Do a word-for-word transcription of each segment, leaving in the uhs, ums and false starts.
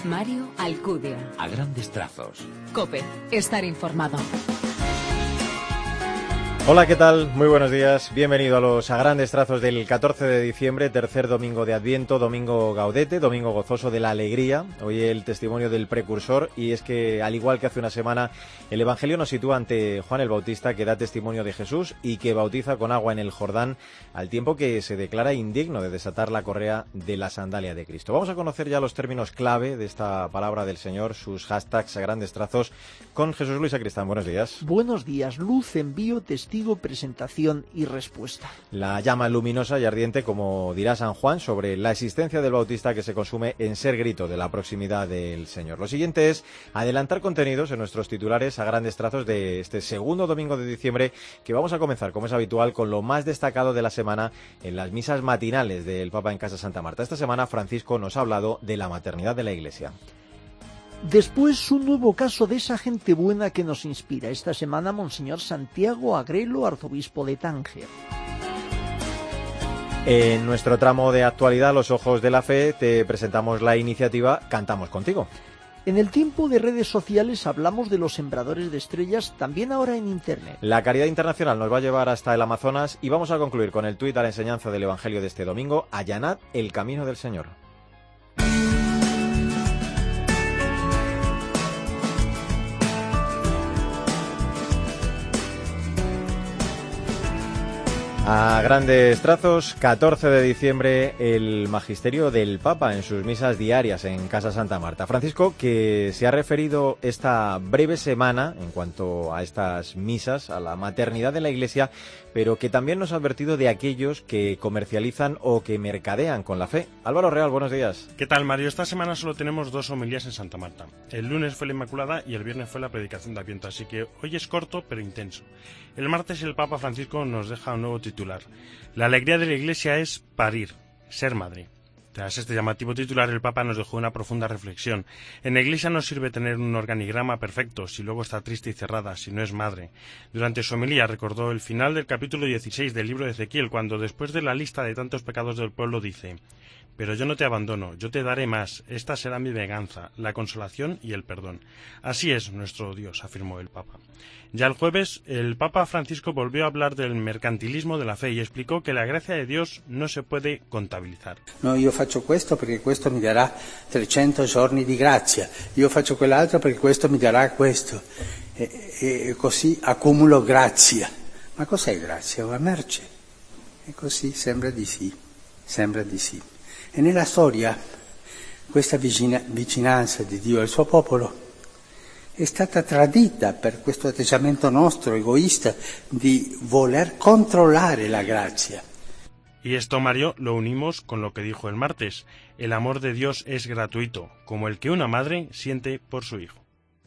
Mario Alcudia. A grandes trazos. COPE. Estar informado. Hola, ¿qué tal? Muy buenos días. Bienvenido a los A Grandes Trazos del catorce de diciembre, tercer domingo de Adviento, domingo gaudete, domingo gozoso de la alegría. Hoy el testimonio del precursor, y es que, al igual que hace una semana, el Evangelio nos sitúa ante Juan el Bautista, que da testimonio de Jesús y que bautiza con agua en el Jordán, al tiempo que se declara indigno de desatar la correa de la sandalia de Cristo. Vamos a conocer ya los términos clave de esta palabra del Señor, sus hashtags A Grandes Trazos, con Jesús Luis Sacristán. Buenos días. Buenos días. Luz, envío, testigo, presentación y respuesta. La llama luminosa y ardiente, como dirá San Juan, sobre la existencia del Bautista, que se consume en ser grito de la proximidad del Señor. Lo siguiente es adelantar contenidos en nuestros titulares a grandes trazos de este segundo domingo de diciembre, que vamos a comenzar, como es habitual, con lo más destacado de la semana en las misas matinales del Papa en Casa Santa Marta. Esta semana Francisco nos ha hablado de la maternidad de la Iglesia. Después, un nuevo caso de esa gente buena que nos inspira. Esta semana, Monseñor Santiago Agrelo, arzobispo de Tánger. En nuestro tramo de actualidad, Los Ojos de la Fe, te presentamos la iniciativa Cantamos Contigo. En el tiempo de redes sociales hablamos de los sembradores de estrellas, también ahora en Internet. La Caridad Internacional nos va a llevar hasta el Amazonas y vamos a concluir con el tuit a la enseñanza del Evangelio de este domingo: allanad el camino del Señor. A grandes trazos, catorce de diciembre, el magisterio del Papa en sus misas diarias en Casa Santa Marta. Francisco, que se ha referido esta breve semana, en cuanto a estas misas, a la maternidad de la Iglesia, pero que también nos ha advertido de aquellos que comercializan o que mercadean con la fe. Álvaro Real, buenos días. ¿Qué tal, Mario? Esta semana solo tenemos dos homilías en Santa Marta. El lunes fue la Inmaculada y el viernes fue la predicación de Adviento, así que hoy es corto pero intenso. El martes el Papa Francisco nos deja un nuevo titular. La alegría de la Iglesia es parir, ser madre. Tras este llamativo titular, el Papa nos dejó una profunda reflexión. En la Iglesia no sirve tener un organigrama perfecto si luego está triste y cerrada, si no es madre. Durante su homilía recordó el final del capítulo dieciséis del libro de Ezequiel, cuando después de la lista de tantos pecados del pueblo dice: «Pero yo no te abandono, yo te daré más, esta será mi venganza, la consolación y el perdón». Así es nuestro Dios, afirmó el Papa. Ya el jueves, el Papa Francisco volvió a hablar del mercantilismo de la fe y explicó que la gracia de Dios no se puede contabilizar. No, io faccio questo perché questo mi darà trecento giorni di grazia, io faccio quell'altro perché questo mi darà questo, e, e così accumulo grazia. Ma cos'è grazia? Una merce. E così sembra di sì, sembra di sì. E nella storia questa vicina, vicinanza di Dio al suo popolo è stata tradita per questo atteggiamento nostro egoista di voler controllare la grazia. Y esto, Mario, lo unimos con lo que dijo el martes. El amor de Dios es gratuito, como el que una madre siente por su hijo.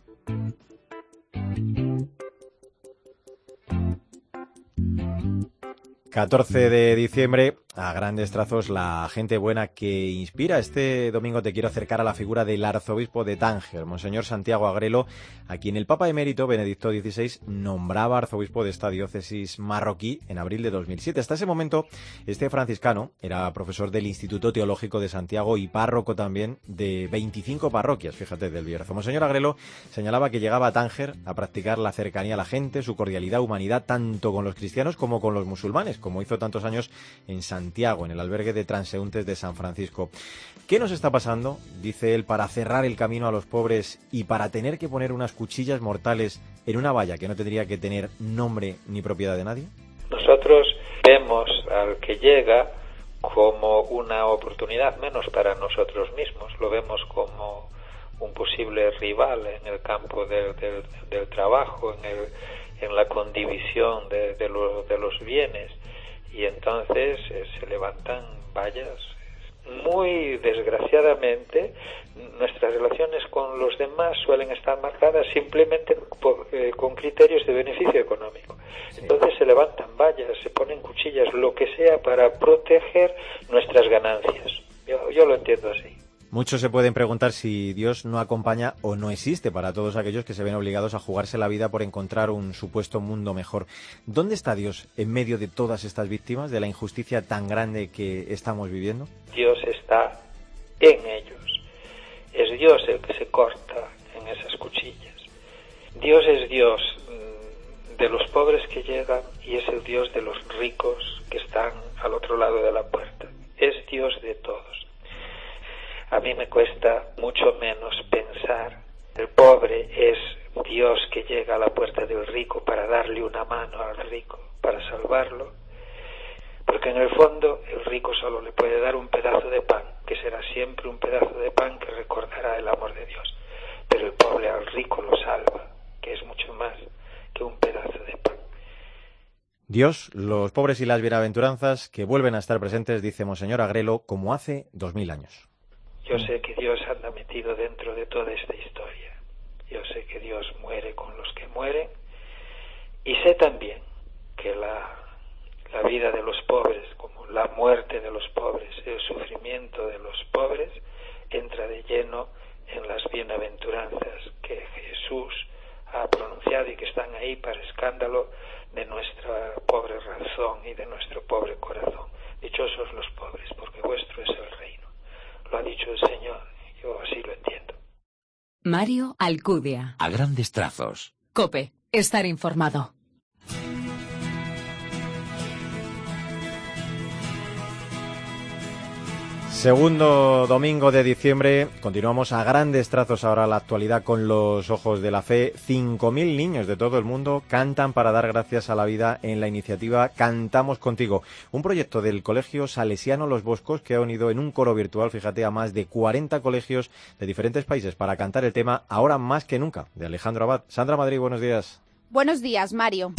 catorce de diciembre, a grandes trazos, la gente buena que inspira. Este domingo te quiero acercar a la figura del arzobispo de Tánger, Monseñor Santiago Agrelo, a quien el Papa emérito Benedicto dieciséis nombraba arzobispo de esta diócesis marroquí en abril de dos mil siete. Hasta ese momento, este franciscano era profesor del Instituto Teológico de Santiago y párroco también de veinticinco parroquias, fíjate, del Bierzo. Monseñor Agrelo señalaba que llegaba a Tánger a practicar la cercanía a la gente, su cordialidad, humanidad, tanto con los cristianos como con los musulmanes, como hizo tantos años en Santiago, en el albergue de transeúntes de San Francisco. ¿Qué nos está pasando, dice él, para cerrar el camino a los pobres y para tener que poner unas cuchillas mortales en una valla que no tendría que tener nombre ni propiedad de nadie? Nosotros vemos al que llega como una oportunidad menos para nosotros mismos, lo vemos como un posible rival en el campo del, del, del trabajo, en, el, en la condivisión de, de, lo, de los bienes. Y entonces eh, se levantan vallas. Muy desgraciadamente, nuestras relaciones con los demás suelen estar marcadas simplemente por, eh, con criterios de beneficio económico. Entonces se levantan vallas, se ponen cuchillas, lo que sea para proteger nuestras ganancias. Yo, yo lo entiendo así. Muchos se pueden preguntar si Dios no acompaña o no existe para todos aquellos que se ven obligados a jugarse la vida por encontrar un supuesto mundo mejor. ¿Dónde está Dios en medio de todas estas víctimas, de la injusticia tan grande que estamos viviendo? Dios está en ellos. es Dios el que se corta en esas cuchillas. Dios es Dios de los pobres que llegan y es el Dios de los ricos que están al otro lado de la puerta. Es Dios de todos. A mí me cuesta mucho menos pensar el pobre es Dios que llega a la puerta del rico para darle una mano al rico, para salvarlo, porque en el fondo el rico solo le puede dar un pedazo de pan, que será siempre un pedazo de pan que recordará el amor de Dios, pero el pobre al rico lo salva, que es mucho más que un pedazo de pan. Dios, los pobres y las bienaventuranzas que vuelven a estar presentes, dice Monseñor Agrelo, como hace dos mil años. Yo sé que Dios anda metido dentro de toda esta historia. Yo sé que Dios muere con los que mueren y sé también que la, la vida de los pobres, como la muerte de los pobres, el sufrimiento de los pobres, entra de lleno en las bienaventuranzas que Jesús ha pronunciado y que están ahí para escándalo de nuestra pobre razón y de nuestro pobre corazón. Dichosos los pobres, porque vuestro es el reino. Lo ha dicho el Señor, yo así lo entiendo. Mario Alcudia. A grandes trazos. COPE. Estar informado. Segundo domingo de diciembre, continuamos a grandes trazos ahora la actualidad con los ojos de la fe. cinco mil niños de todo el mundo cantan para dar gracias a la vida en la iniciativa Cantamos Contigo, un proyecto del Colegio Salesiano Los Boscos que ha unido en un coro virtual, fíjate, a más de cuarenta colegios de diferentes países para cantar el tema Ahora más que nunca, de Alejandro Abad. Sandra Madrid, buenos días. Buenos días, Mario.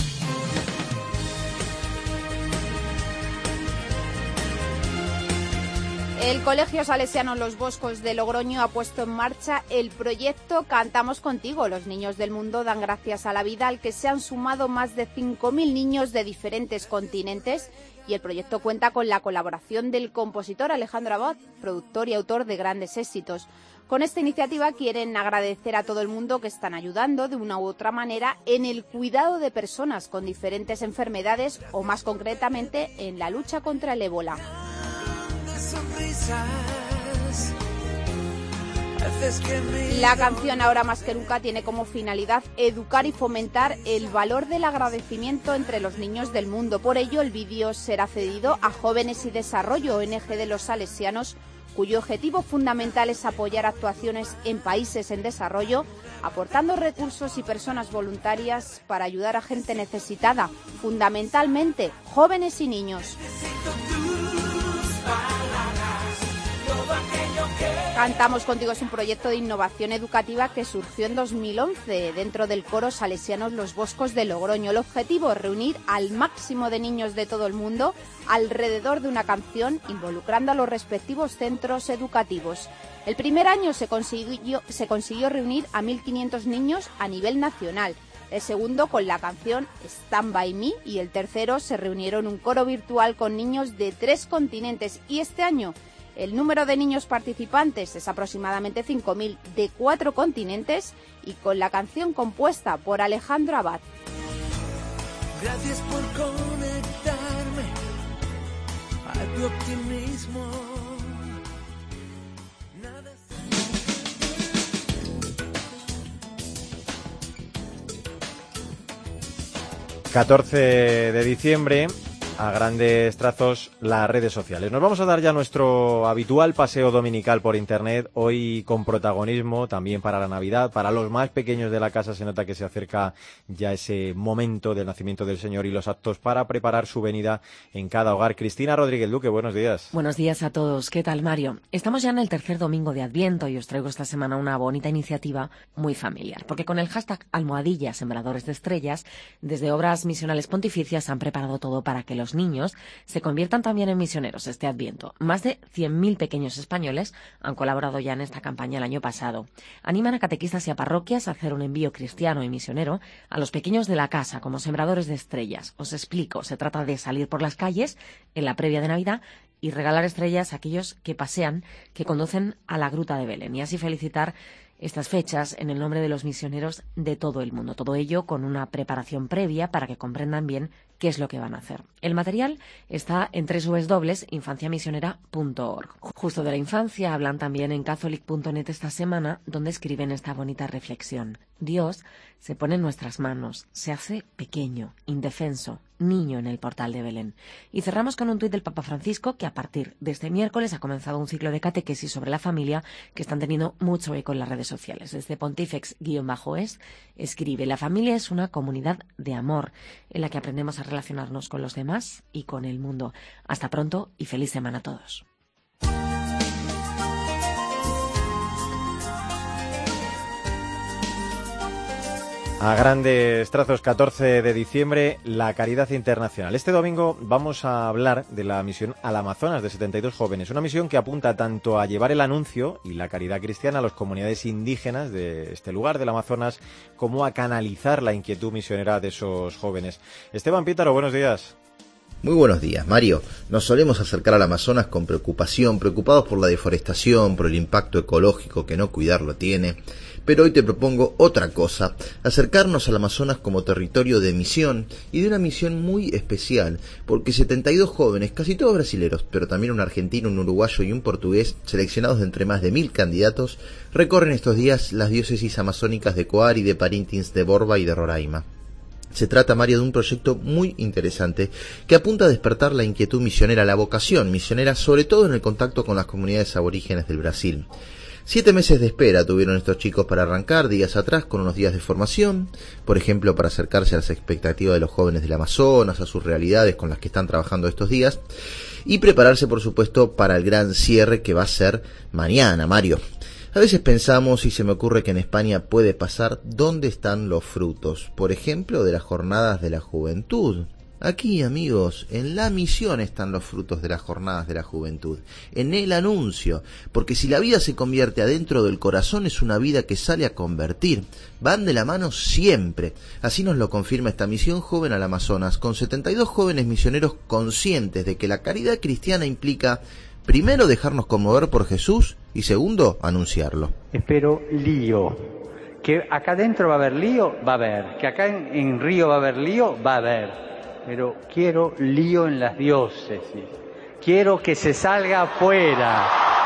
El Colegio Salesiano Los Boscos de Logroño ha puesto en marcha el proyecto Cantamos Contigo. Los niños del mundo dan gracias a la vida, al que se han sumado más de cinco mil niños de diferentes continentes, y el proyecto cuenta con la colaboración del compositor Alejandro Abad, productor y autor de grandes éxitos. Con esta iniciativa quieren agradecer a todo el mundo que están ayudando de una u otra manera en el cuidado de personas con diferentes enfermedades o, más concretamente, en la lucha contra el ébola. La canción Ahora más que nunca tiene como finalidad educar y fomentar el valor del agradecimiento entre los niños del mundo. Por ello, el vídeo será cedido a Jóvenes y Desarrollo, O N G de los Salesianos, cuyo objetivo fundamental es apoyar actuaciones en países en desarrollo, aportando recursos y personas voluntarias para ayudar a gente necesitada, fundamentalmente jóvenes y niños. Cantamos Contigo es un proyecto de innovación educativa que surgió en dos mil once dentro del coro Salesianos Los Boscos de Logroño. El objetivo es reunir al máximo de niños de todo el mundo alrededor de una canción, involucrando a los respectivos centros educativos. El primer año se consiguió, se consiguió reunir a mil quinientos niños a nivel nacional. El segundo con la canción Stand By Me y el tercero se reunieron un coro virtual con niños de tres continentes, y este año el número de niños participantes es aproximadamente cinco mil de cuatro continentes, y con la canción compuesta por Alejandro Abad. Gracias por conectarme a tu optimismo. Nada... catorce de diciembre, a grandes trazos, las redes sociales. Nos vamos a dar ya nuestro habitual paseo dominical por Internet, hoy con protagonismo también para la Navidad. Para los más pequeños de la casa se nota que se acerca ya ese momento del nacimiento del Señor y los actos para preparar su venida en cada hogar. Cristina Rodríguez Duque, buenos días. Buenos días a todos. ¿Qué tal, Mario? Estamos ya en el tercer domingo de Adviento y os traigo esta semana una bonita iniciativa muy familiar, porque con el hashtag almohadilla sembradores de estrellas, desde Obras Misionales Pontificias han preparado todo para que los niños se conviertan también en misioneros este Adviento. Más de cien mil pequeños españoles han colaborado ya en esta campaña el año pasado. Animan a catequistas y a parroquias a hacer un envío cristiano y misionero a los pequeños de la casa como sembradores de estrellas. Os explico, se trata de salir por las calles en la previa de Navidad y regalar estrellas a aquellos que pasean, que conducen a la Gruta de Belén, y así felicitar estas fechas en el nombre de los misioneros de todo el mundo. Todo ello con una preparación previa para que comprendan bien qué es lo que van a hacer. El material está en doble u doble u doble u punto infancia misionera punto org. Justo de la infancia hablan también en catholic punto net esta semana, donde escriben esta bonita reflexión. Dios se pone en nuestras manos, se hace pequeño, indefenso, niño en el portal de Belén. Y cerramos con un tuit del Papa Francisco, que a partir de este miércoles ha comenzado un ciclo de catequesis sobre la familia que están teniendo mucho eco en las redes sociales. Desde Pontifex-es escribe: la familia es una comunidad de amor en la que aprendemos a relacionarnos con los demás y con el mundo. Hasta pronto y feliz semana a todos. A grandes trazos, catorce de diciembre, la caridad internacional. Este domingo vamos a hablar de la misión al Amazonas de setenta y dos jóvenes, una misión que apunta tanto a llevar el anuncio y la caridad cristiana a las comunidades indígenas de este lugar del Amazonas, como a canalizar la inquietud misionera de esos jóvenes. Esteban Pítaro, buenos días. Muy buenos días, Mario. Nos solemos acercar al Amazonas con preocupación, preocupados por la deforestación, por el impacto ecológico que no cuidarlo tiene. Pero hoy te propongo otra cosa, acercarnos al Amazonas como territorio de misión, y de una misión muy especial, porque setenta y dos jóvenes, casi todos brasileros, pero también un argentino, un uruguayo y un portugués, seleccionados de entre más de mil candidatos, recorren estos días las diócesis amazónicas de Coari, de Parintins, de Borba y de Roraima. Se trata, Mario, de un proyecto muy interesante que apunta a despertar la inquietud misionera, la vocación misionera, sobre todo en el contacto con las comunidades aborígenes del Brasil. Siete meses de espera tuvieron estos chicos para arrancar días atrás con unos días de formación, por ejemplo, para acercarse a las expectativas de los jóvenes del Amazonas, a sus realidades con las que están trabajando estos días, y prepararse, por supuesto, para el gran cierre que va a ser mañana, Mario. A veces pensamos, y se me ocurre que en España puede pasar, ¿dónde están los frutos? Por ejemplo, de las jornadas de la juventud. Aquí, amigos, en la misión están los frutos de las jornadas de la juventud, en el anuncio, porque si la vida se convierte adentro del corazón es una vida que sale a convertir, van de la mano siempre. Así nos lo confirma esta misión joven al Amazonas, con setenta y dos jóvenes misioneros conscientes de que la caridad cristiana implica, primero, dejarnos conmover por Jesús y segundo, anunciarlo. Espero lío. Que acá adentro va a haber lío, va a haber. Que acá en, en Río va a haber lío, va a haber. Pero quiero lío en las diócesis. Quiero que se salga afuera.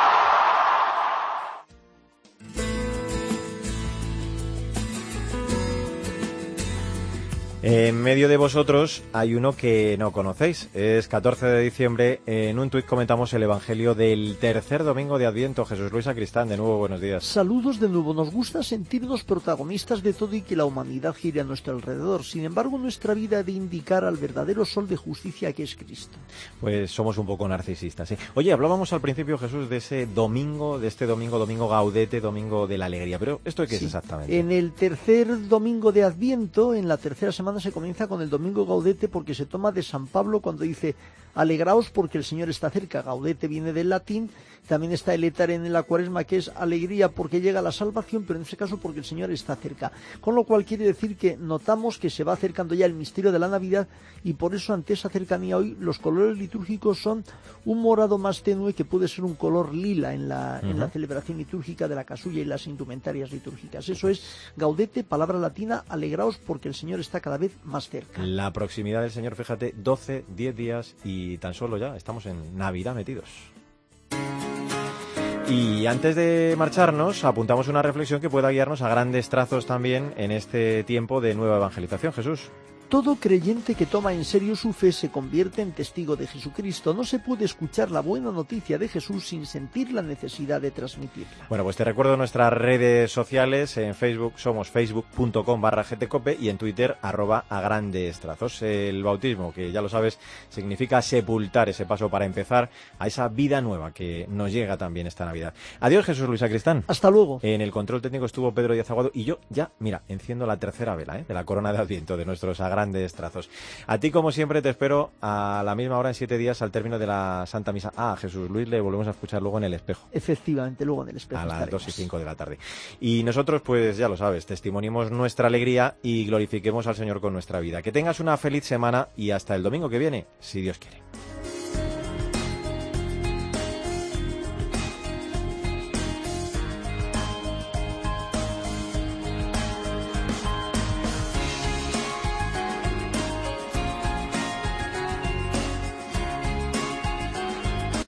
En medio de vosotros hay uno que no conocéis. Es catorce de diciembre. En un tuit comentamos el Evangelio del tercer domingo de Adviento. Jesús Luis Sacristán, de nuevo, buenos días. Saludos de nuevo. Nos gusta sentirnos protagonistas de todo y que la humanidad gire a nuestro alrededor. Sin embargo, nuestra vida ha de indicar al verdadero sol de justicia que es Cristo. Pues somos un poco narcisistas, ¿sí? Oye, hablábamos al principio, Jesús, de ese domingo, de este domingo, domingo Gaudete, domingo de la alegría. Pero ¿esto qué sí. es exactamente? En el tercer domingo de Adviento, en la tercera semana, se comienza con el domingo Gaudete, porque se toma de San Pablo cuando dice: alegraos porque el Señor está cerca. Gaudete viene del latín. También está el étare en la Cuaresma, que es alegría porque llega la salvación, pero en este caso porque el Señor está cerca. Con lo cual quiere decir que notamos que se va acercando ya el misterio de la Navidad, y por eso ante esa cercanía hoy los colores litúrgicos son un morado más tenue, que puede ser un color lila en la, uh-huh. en la celebración litúrgica de la casulla y las indumentarias litúrgicas. Eso es Gaudete, palabra latina, alegraos porque el Señor está cada vez más cerca. La proximidad del Señor, fíjate, doce, diez días y tan solo ya estamos en Navidad metidos. Y antes de marcharnos, apuntamos una reflexión que pueda guiarnos a grandes trazos también en este tiempo de nueva evangelización. Jesús. Todo creyente que toma en serio su fe se convierte en testigo de Jesucristo. No se puede escuchar la buena noticia de Jesús sin sentir la necesidad de transmitirla. Bueno, pues te recuerdo nuestras redes sociales. En Facebook somos facebook punto com barra gtcope y en Twitter arroba a grandes trazos. El bautismo, que ya lo sabes, significa sepultar ese paso para empezar a esa vida nueva que nos llega también esta Navidad. Adiós, Jesús Luis Sacristán. Hasta luego. En el control técnico estuvo Pedro Díaz Aguado y yo ya, mira, enciendo la tercera vela ¿eh? de la corona de Adviento de nuestros grandes trazos. A ti, como siempre, te espero a la misma hora en siete días al término de la Santa Misa. Ah, a Jesús Luis le volvemos a escuchar luego en el espejo. Efectivamente, luego en el espejo. A las estaremos. dos y cinco de la tarde. Y nosotros, pues ya lo sabes, testimoniemos nuestra alegría y glorifiquemos al Señor con nuestra vida. Que tengas una feliz semana y hasta el domingo que viene, si Dios quiere.